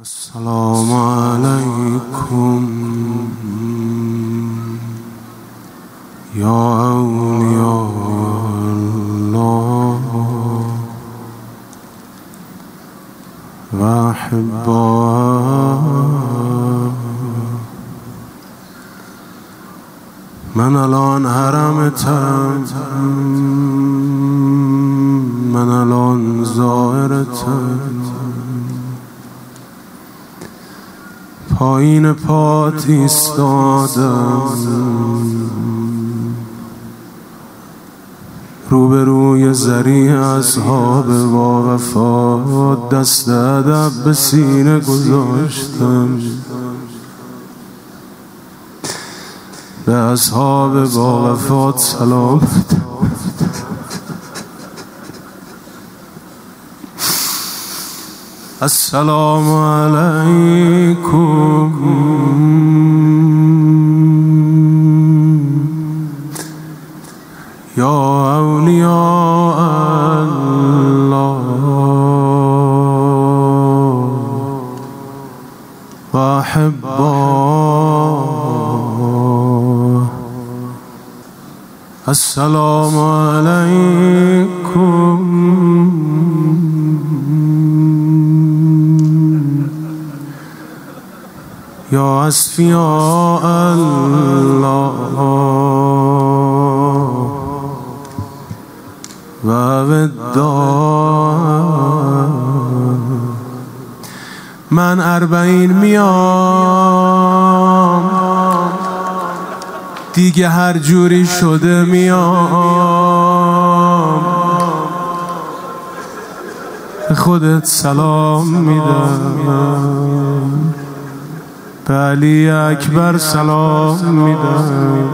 السلام علیکم یا اولیاء الله و احباء. من الان حرمتم، من الان زائرتم، پایین پات ایستادم، روبروی زری اصحاب با وفا دست ادب به سینه گذاشتم. به اصحاب با وفات سلام. السلام علیکم یا اولیاء الله و احباء. السلام علیکم یا اصفیاء الله و وداع. من 40 میام، دیگه هر جوری شده میام، به خودت سلام میدم، به علی اکبر سلام میدم،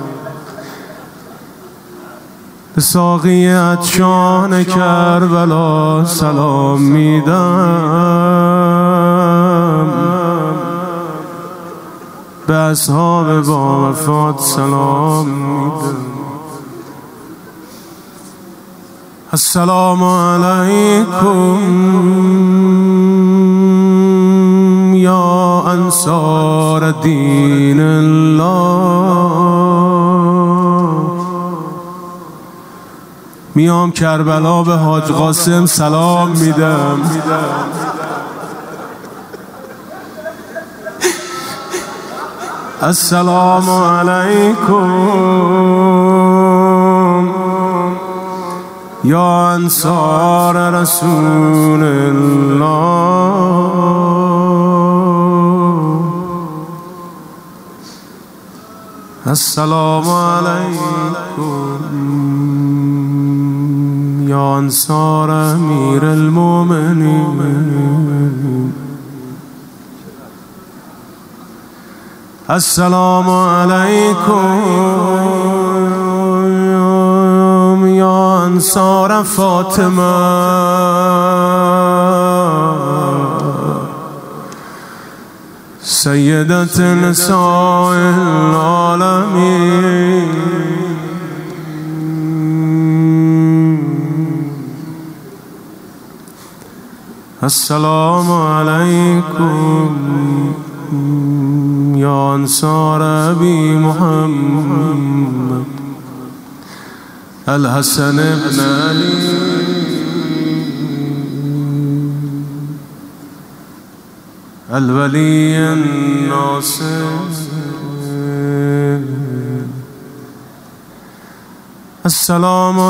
به ساقی عطشان کربلا سلام میدم، به اصحاب با وفات سلام میدم. السلام علیکم یا انصار دین الله. میام کربلا به حاج قاسم سلام میدم، السلام علیکم یا انصار رسول الله. السلام علیکم یا انصار امیر المؤمنین. السلام علیکم یا انصار فاطمه سیدت نساء العالمین. السلام علیکم یا انصار ابی محمد الحسن بن علی الولی الناصر. السلام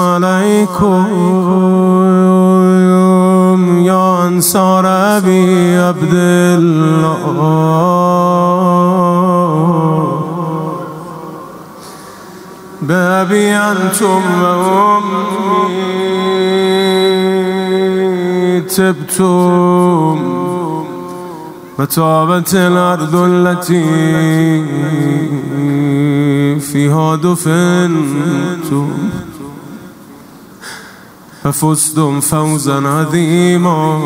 علیکم یا انصار ابی عبدالله به ابی انتم و امی تبتم و طابت الارض التي فيها دفنتم ففزتم فوزا عظیما.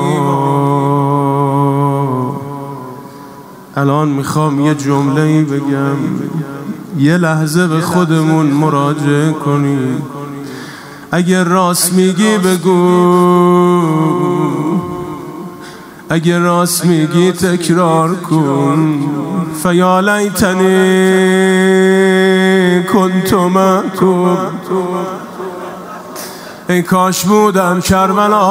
الان میخوام یه جمله‌ای بگم، یه لحظه به خودمون مراجعه کنیم. اگر راست میگی بگو، اگه راست میگی تکرار کن. فیا لیتنی کنت معکم، ای کاش بودم کربلا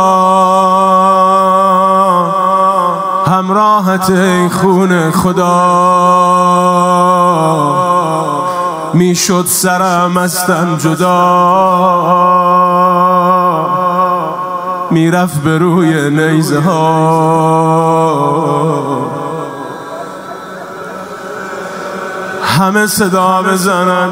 همراهت ای خون خدا. میشد سرم از تن جدا، میرفت به روی نیزه ها. همه صدا بزنن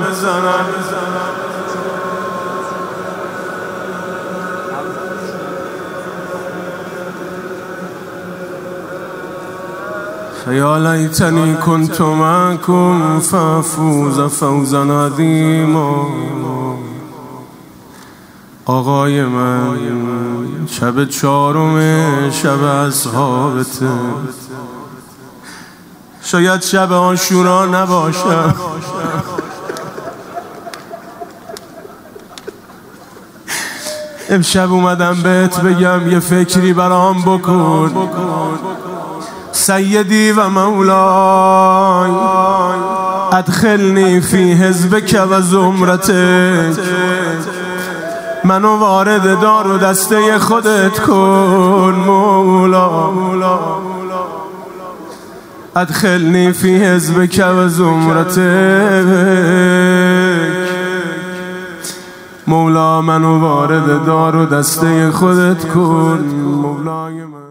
یا لیتنی کنت معکم فافوز فوزا عظیما. آقای من شب 4 شب اصحابته، شاید شب عاشورا نباشم، امشب اومدم بهت بگم یه فکری برام بکن. سیدی و مولای ادخلنی فی حزبک و زمرتک، منو وارد دار و دسته خودت کن مولا. ادخلنی فی حزبک و زمرتک، مولا منو وارد دار و دسته خودت کن مولای من.